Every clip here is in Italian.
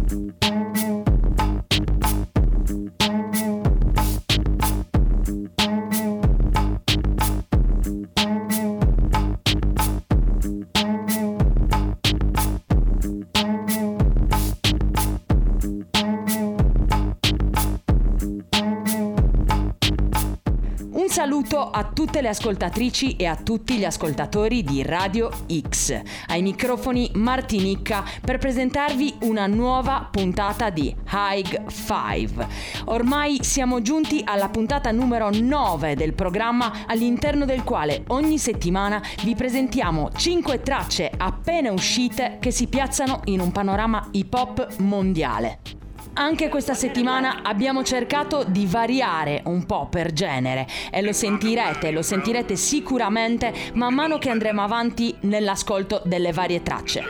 Saluto a tutte le ascoltatrici e a tutti gli ascoltatori di Radio X. Ai microfoni Martinicca per presentarvi una nuova puntata di High Five. Ormai siamo giunti alla puntata numero 9 del programma, all'interno del quale ogni settimana vi presentiamo 5 tracce appena uscite che si piazzano in un panorama hip hop mondiale. Anche questa settimana abbiamo cercato di variare un po' per genere e lo sentirete sicuramente man mano che andremo avanti nell'ascolto delle varie tracce.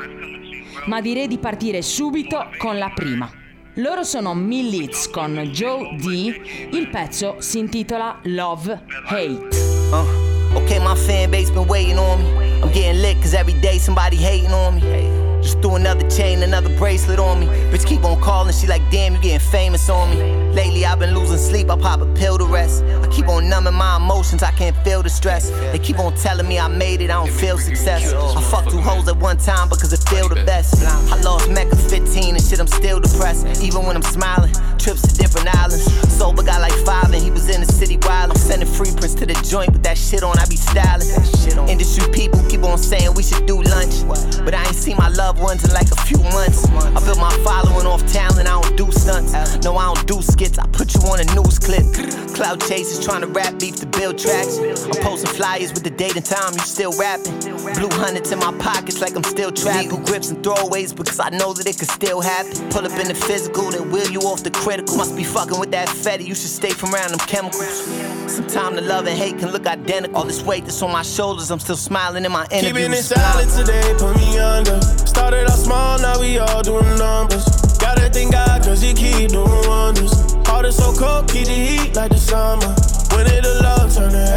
Ma direi di partire subito con la prima. Loro sono Millits con Joe D. Il pezzo si intitola Love Hate. Okay, my fan base been waiting on me. I'm getting lit cause every day somebody hating on me. Just threw another chain, another bracelet on me. Bitch keep on calling, she like, damn, you getting famous on me. Lately I've been losing sleep, I pop a pill to rest. I keep on numbing my emotions, I can't feel the stress. They keep on telling me I made it, I don't feel success. I fucked 2 hoes at one time because it feel the best. I lost Mecca 15 and shit, I'm still depressed. Even when I'm smiling, trips to different islands. Sober got like 5 and he was in the city wild. I'm sending free prints to the joint with that shit on, I be styling. Industry people keep on saying we should do lunch, but I ain't seen my loved ones in like a few months. I built my following off talent, I don't do stunts. No, I don't do skits, I put you on a news clip. Cloud chasers trying to rap beef to build tracks. I'm posting flyers with the date and time, you still rapping. Blue hundreds in my pockets like I'm still trapping. Legal grips and throwaways because I know that it could still happen. Pull up in the physical, then wheel you off the critical. Must be fucking with that fatty, you should stay from around them chemicals. Sometimes the love and hate can look identical. All this weight that's on my shoulders, I'm still smiling in my interviews. Keeping it solid today, put me under. Started off small, now we all doing numbers. Gotta thank God cause he keep doing wonders. Heart is so cold, keep the heat like the summer. When it a love, turn to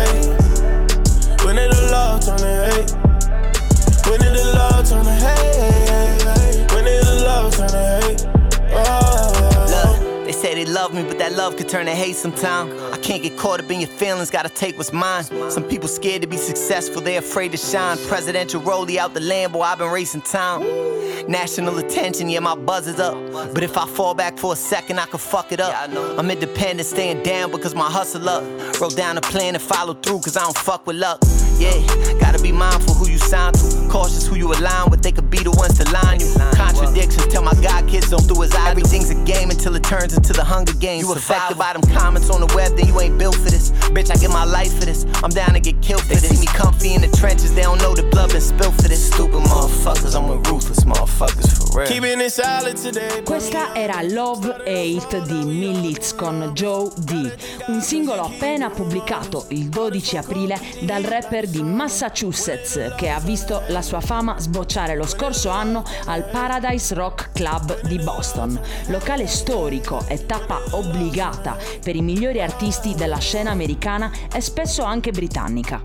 hate. When it a love, turn to hate. When it a love, turn to hate. When it a love, turn to hate. They say they love me, but that love could turn to hate sometime. I can't get caught up in your feelings, gotta take what's mine. Some people scared to be successful, they afraid to shine. Presidential rollie out the Lambo, I've been racing time. National attention, yeah, my buzz is up. But if I fall back for a second, I could fuck it up. I'm independent, staying down because my hustle up. Wrote down a plan and follow through cause I don't fuck with luck. Yeah, gotta be mindful who you sign to. Cautious who you align with, they could be the ones to line you. Contradictions, tell my God kids don't do as I do. Everything's a game until it turns into the Hunger Games. You affected by them comments on the web, then you ain't built for this. Bitch, I give my life for this, I'm down to get killed for this. They see me comfy in the trenches, they don't know the blood been spilled for this. Stupid motherfuckers, I'm with ruthless motherfuckers for real. Keeping it solid today. Questa era Love Hate di Millits con Joe D, un singolo appena pubblicato il 12 aprile dal rapper di Massachusetts che ha visto la sua fama sbocciare lo scorso anno al Paradise Rock Club di Boston, locale storico e tappa obbligata per i migliori artisti della scena americana e spesso anche britannica.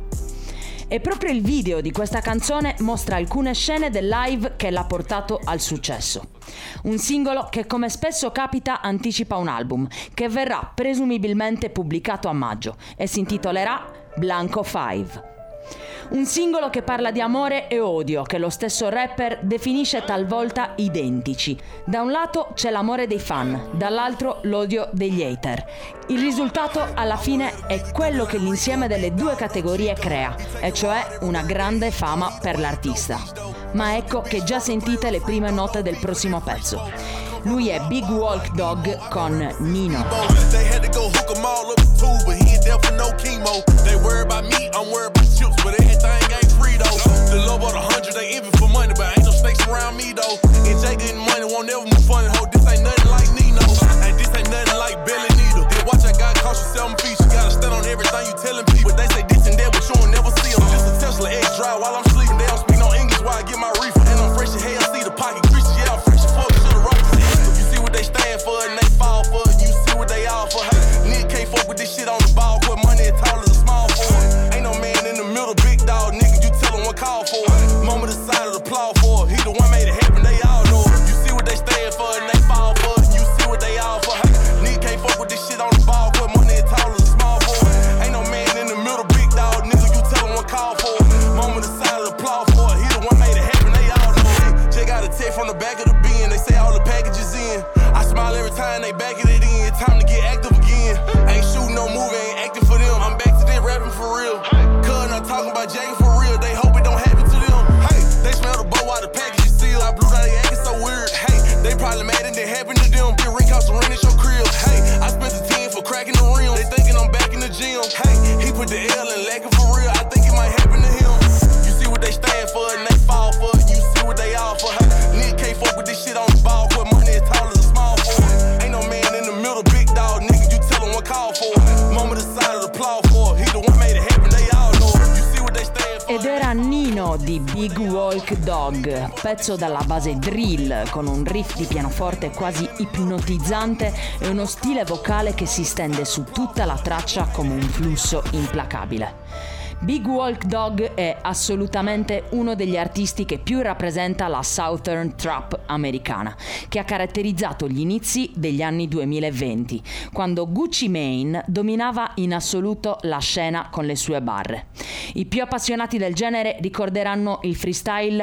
E proprio il video di questa canzone mostra alcune scene del live che l'ha portato al successo. Un singolo che, come spesso capita, anticipa un album che verrà presumibilmente pubblicato a maggio e si intitolerà Blanco 5. Un singolo che parla di amore e odio che lo stesso rapper definisce talvolta identici. Da un lato c'è l'amore dei fan, dall'altro l'odio degli hater. Il risultato alla fine è quello che l'insieme delle due categorie crea, e cioè una grande fama per l'artista. Ma ecco che già sentite le prime note del prossimo pezzo. Lui è Big Walk Dog con Nino. They had to go hook 'em all up too, but he ain't there for no chemo. They worry about me, I'm worried about chips, but everything ain't free though. The low about 100, they envy for money, but ain't no snakes around me though. And Jay getting money won't never move funny, ho. This ain't nothing like Nino, and this ain't nothing like Billy Needle. Watch that guy cost you 7 feet, you gotta stand on everything you telling people. They say this and that, but you won't never see them. Just a Tesla X drive while I'm sleeping. They don't speak no English while I get my reefer, and I'm fresh as hell. See the pocket creases, yeah, I'm fresh as fuck to the rock. You see what they stand for and they fall for it. You see what they all for. Hey, nigga can't fuck with this shit on the ball. Put money as tall as a small for it. Ain't no man in the middle, big dog, nigga. You tell him what call for it. Moment decided to applaud for it. He the one made it happen, they all know it. You see what they stand for and they back of the bin, they say all the packages in. I smile every time they backing it in. Time to get active again. Ain't shooting no movie, ain't acting for them. I'm back to this rapping for real. Cuz I'm talking about Jagger for real. They hope it don't happen to them. Hey, they smell the boat while the package is sealed. I blew out, they acting so weird. Hey, they probably mad and it happened to them. Get Rick out some rent at your crib. Hey, I spent the 10 for cracking the rim. They thinking I'm back in the gym. Hey, he put the L in lacking for real. I think it might happen to him. You see what they stand for and they fall for it. You see what they all for. Hey, nigga can't fuck with this shit on the ball. Put money as tall as a small for it. Ain't no man in the middle, big dog. Nigga, you tell him what call for it. Mama decided to applaud for it. He the one made it happen, they all know it. You see what they stand for. Ed era Nino di Big Walk Dog, pezzo dalla base drill con un riff di pianoforte quasi ipnotizzante e uno stile vocale che si stende su tutta la traccia come un flusso implacabile. Big Walk Dog è assolutamente uno degli artisti che più rappresenta la Southern Trap americana, che ha caratterizzato gli inizi degli anni 2020, quando Gucci Mane dominava in assoluto la scena con le sue barre. I più appassionati del genere ricorderanno il freestyle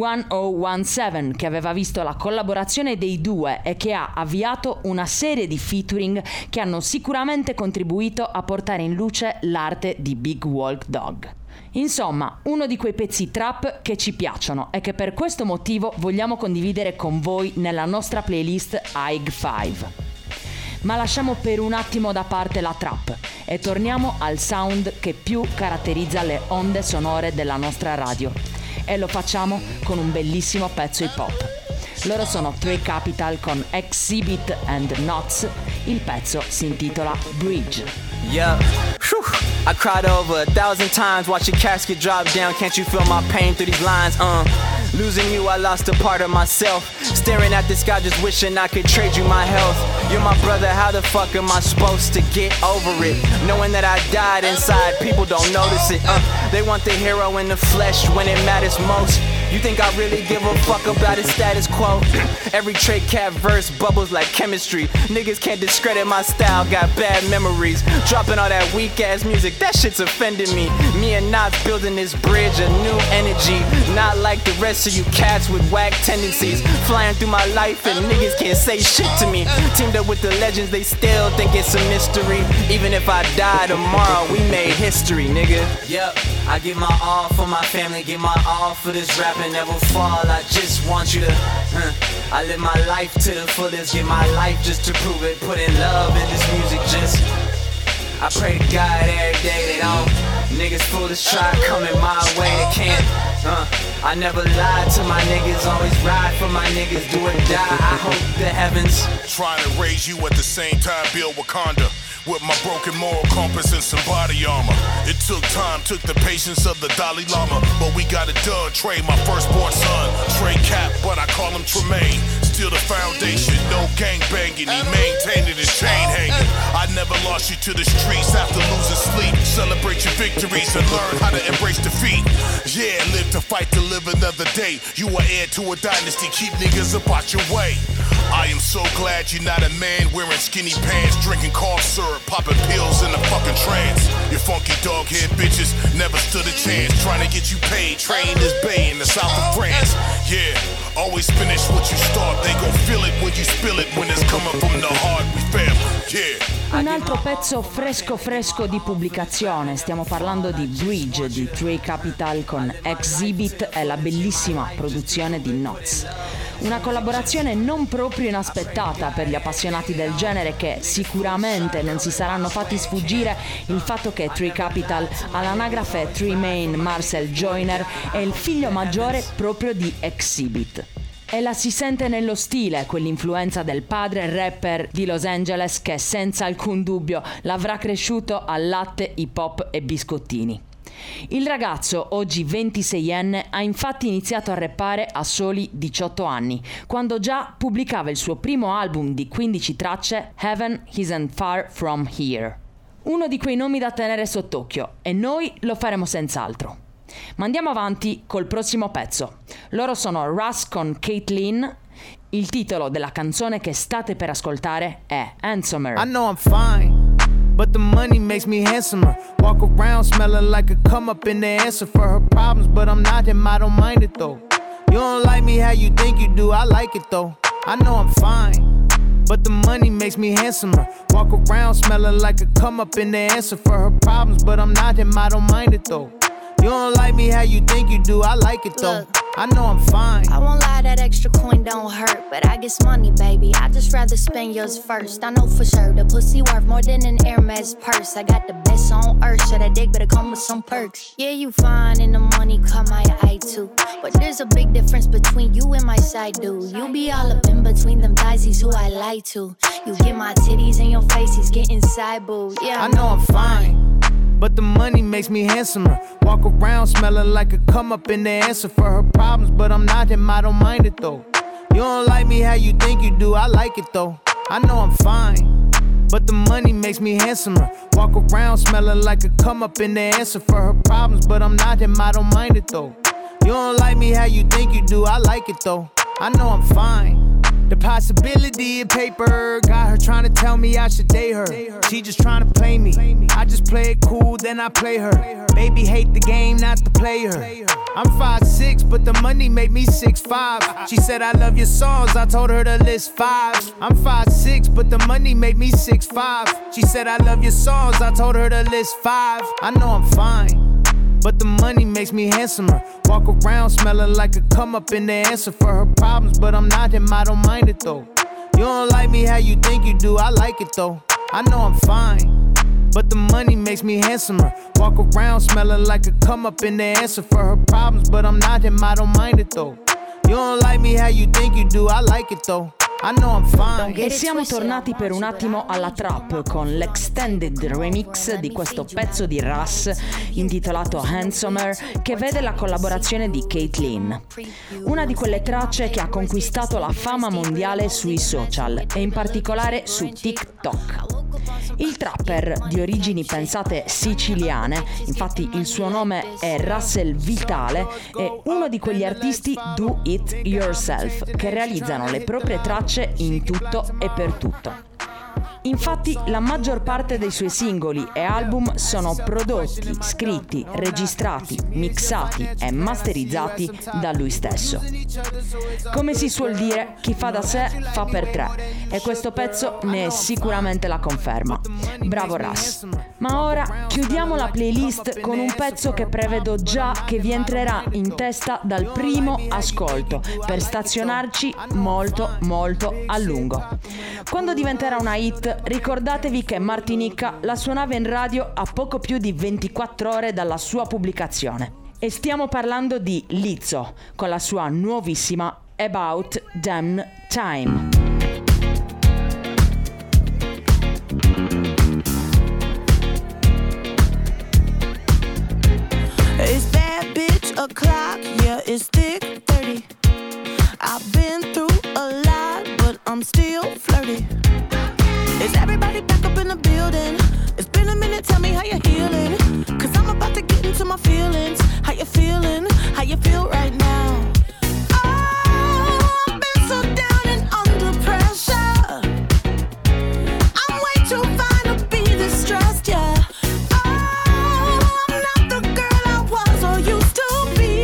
1017, che aveva visto la collaborazione dei due e che ha avviato una serie di featuring che hanno sicuramente contribuito a portare in luce l'arte di Big Walk Dog. Insomma, uno di quei pezzi trap che ci piacciono e che per questo motivo vogliamo condividere con voi nella nostra playlist High Five. Ma lasciamo per un attimo da parte la trap e torniamo al sound che più caratterizza le onde sonore della nostra radio. E lo facciamo con un bellissimo pezzo hip hop. Loro sono Trey Capital con Exhibit and Nuts. Il pezzo si intitola Bridge. Yeah, whew. I cried over 1,000 times, watch your casket drop down. Can't you feel my pain through these lines? Losing you, I lost a part of myself. Staring at the sky, just wishing I could trade you my health. You're my brother, how the fuck am I supposed to get over it? Knowing that I died inside, people don't notice it. They want the hero in the flesh when it matters most. You think I really give a fuck about his status quo? Every Trey Cat verse bubbles like chemistry. Niggas can't discredit my style, got bad memories. Dropping all that weak ass music, that shit's offending me. Me and Nas building this bridge, a new energy. Not like the rest of you cats with whack tendencies. Flying through my life and niggas can't say shit to me. Teamed up with the legends, they still think it's a mystery. Even if I die tomorrow, we made history, nigga. Yep, I give my all for my family, give my all for this rap and never fall. I just want you to, I live my life to the fullest, give my life just to prove it. Putting love in this music, just I pray to God every day that all niggas foolish try coming my way, they can't. I never lied to my niggas, always ride for my niggas, do or die. I hope the heavens trying to raise you at the same time, build Wakanda. With my broken moral compass and some body armor. It took time, took the patience of the Dalai Lama. But we got it done, Trey, my firstborn son. Trey Cap, but I call him Tremaine. Still the foundation, no gang banging. He maintained it, his chain hanging. I never lost you to the streets after losing sleep. Celebrate your victories and learn how to embrace defeat. Yeah, live to fight to live another day. You are heir to a dynasty, keep niggas up out your way. I am so glad you're not a man wearing skinny pants, drinking cough syrup, popping pills in the fucking trance. Your funky dog head bitches never stood a chance. Trying to get you paid, train this bay in the south of France. Yeah, always finish what you start. They gon' feel it when you spill it. When it's coming from the heart, we family. Yeah. Un altro pezzo fresco di pubblicazione, stiamo parlando di Bridge di Trey Capital con Exhibit e la bellissima produzione di Nuts. Una collaborazione non proprio inaspettata per gli appassionati del genere, che sicuramente non si saranno fatti sfuggire il fatto che Trey Capital all'anagrafe Tremaine Marcel Joyner è il figlio maggiore proprio di Exhibit. E la si sente nello stile, quell'influenza del padre rapper di Los Angeles che senza alcun dubbio l'avrà cresciuto al latte, hip hop e biscottini. Il ragazzo, oggi 26enne, ha infatti iniziato a rappare a soli 18 anni, quando già pubblicava il suo primo album di 15 tracce, Heaven Isn't Far From Here. Uno di quei nomi da tenere sott'occhio, e noi lo faremo senz'altro. Ma andiamo avanti col prossimo pezzo. Loro sono Russ con Caitlyn. Il titolo della canzone che state per ascoltare è Handsomer. I know I'm fine, but the money makes me handsomer. Walk around smelling like a come up in the answer for her problems, but I'm not him, I don't mind it though. You don't like me how you think you do, I like it though. I know I'm fine, but the money makes me handsomer. Walk around smelling like a come up in the answer for her problems, but I'm not him, I don't mind it though. You don't like me how you think you do, I like it though. Look, I know I'm fine. I won't lie, that extra coin don't hurt, but I guess money, baby, I just rather spend yours first. I know for sure the pussy worth more than an Hermes purse. I got the best on earth, should I dig, better come with some perks. Yeah, you fine and the money caught my eye too, but there's a big difference between you and my side dude. You be all up in between them thighs, he's who I lie to. You get my titties in your face, he's getting side booed. Yeah, I know I'm fine, but the money makes me handsomer. Walk around smelling like a come up in the answer for her problems, but I'm not him, I don't mind it though. You don't like me how you think you do, I like it though. I know I'm fine, but the money makes me handsomer. Walk around smelling like a come up in the answer for her problems, but I'm not him, I don't mind it though. You don't like me how you think you do, I like it though. I know I'm fine. The possibility of paper got her trying to tell me I should date her. She just trying to play me. I just play it cool, then I play her. Baby hate the game, not the player. I'm 5'6", but the money made me 6'5". She said I love your songs, I told her to list 5. I'm 5'6", but the money made me 6'5". She said I love your songs, I told her to list 5. I know I'm fine, but the money makes me handsomer. Walk around smelling like a come up in the answer for her problems, but I'm not him, I don't mind it though. You don't like me how you think you do, I like it though. I know I'm fine, but the money makes me handsomer. Walk around smelling like a come up in the answer for her problems, but I'm not him, I don't mind it though. You don't like me how you think you do, I like it though. E siamo tornati per un attimo alla trap con l'extended remix di questo pezzo di Russ intitolato Handsomer, che vede la collaborazione di Caitlyn. Una di quelle tracce che ha conquistato la fama mondiale sui social e in particolare su TikTok. Il trapper di origini pensate siciliane, infatti il suo nome è Russell Vitale, è uno di quegli artisti do it yourself che realizzano le proprie tracce in tutto e per tutto. Infatti la maggior parte dei suoi singoli e album sono prodotti, scritti, registrati, mixati e masterizzati da lui stesso. Come si suol dire, chi fa da sé fa per tre, e questo pezzo ne è sicuramente la conferma. Bravo Russ. Ma ora chiudiamo la playlist con un pezzo che prevedo già che vi entrerà in testa dal primo ascolto, per stazionarci molto molto a lungo. Quando diventerà una hit, ricordatevi che Martinica la suonava in radio a poco più di 24 ore dalla sua pubblicazione. E stiamo parlando di Lizzo con la sua nuovissima About Damn Time. It's bad bitch o'clock, yeah, it's thick 30. I've been through a lot, but I'm still flirty. Is everybody back up in the building? It's been a minute, tell me how you're healing. Cause I'm about to get into my feelings. How you feeling? How you feel right now? Oh, I've been so down and under pressure. I'm way too fine to be this stressed, yeah. Oh, I'm not the girl I was or used to be.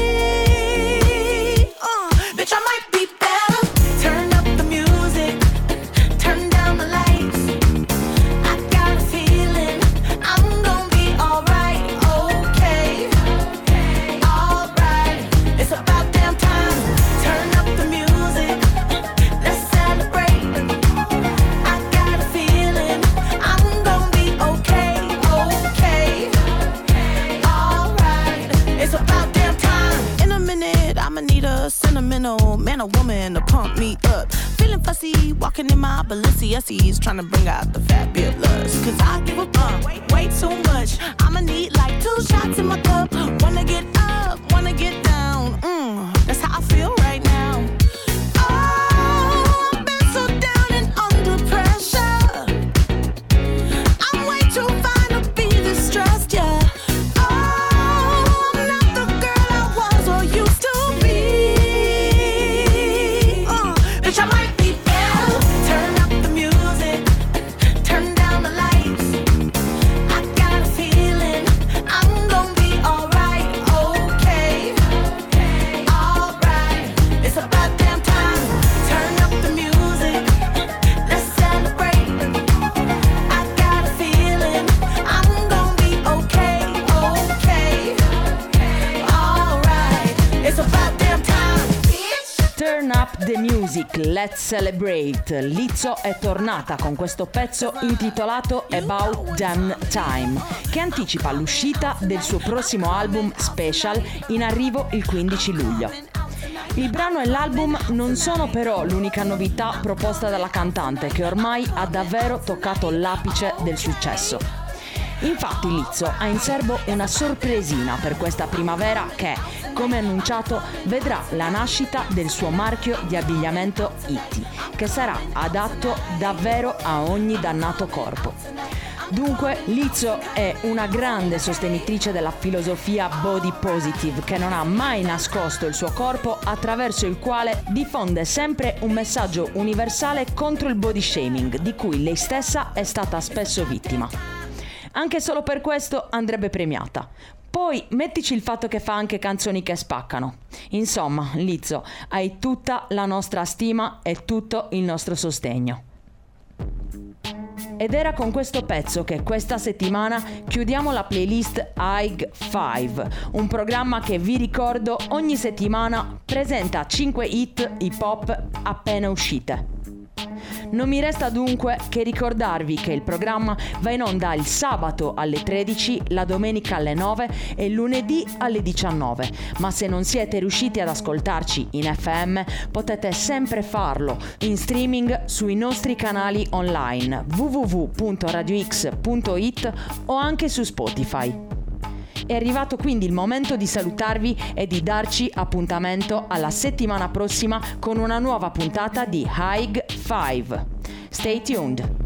Bitch, I might be better. Turn up the music. Turn down the lights. I got a feeling I'm gonna be alright, okay. Alright, it's about damn time. Turn up the music, let's celebrate. I got a feeling I'm gonna be okay, okay. Alright, it's about damn time. In a minute, I'ma need a sentimental man or woman to pump me up. Feeling fussy, walking in my Balenciennes, trying to bring out the fabulous. Cause I give a way too much. I'ma need like 2 shots in my cup. Wanna get up, wanna get down. That's how I feel right now. Oh, I've been so down and under pressure. I'm way too fine to be this stressed, yeah. Oh, I'm not the girl I was or used to be. Bitch, I might be better. Turn up the music, turn down the lights. I got a feeling I'm gonna be alright, okay. Let's Celebrate. Lizzo è tornata con questo pezzo intitolato About Damn Time, che anticipa l'uscita del suo prossimo album Special in arrivo il 15 luglio. Il brano e l'album non sono però l'unica novità proposta dalla cantante, che ormai ha davvero toccato l'apice del successo. Infatti Lizzo ha in serbo una sorpresina per questa primavera che, come annunciato, vedrà la nascita del suo marchio di abbigliamento Iti, che sarà adatto davvero a ogni dannato corpo. Dunque, Lizzo è una grande sostenitrice della filosofia body positive, che non ha mai nascosto il suo corpo, attraverso il quale diffonde sempre un messaggio universale contro il body shaming, di cui lei stessa è stata spesso vittima. Anche solo per questo andrebbe premiata. Poi mettici il fatto che fa anche canzoni che spaccano. Insomma, Lizzo, hai tutta la nostra stima e tutto il nostro sostegno. Ed era con questo pezzo che questa settimana chiudiamo la playlist High Five, un programma che, vi ricordo, ogni settimana presenta 5 hit hip hop appena uscite. Non mi resta dunque che ricordarvi che il programma va in onda il sabato alle 13, la domenica alle 9 e il lunedì alle 19, ma se non siete riusciti ad ascoltarci in FM potete sempre farlo in streaming sui nostri canali online www.radiox.it o anche su Spotify. È arrivato quindi il momento di salutarvi e di darci appuntamento alla settimana prossima con una nuova puntata di High Five. Stay tuned!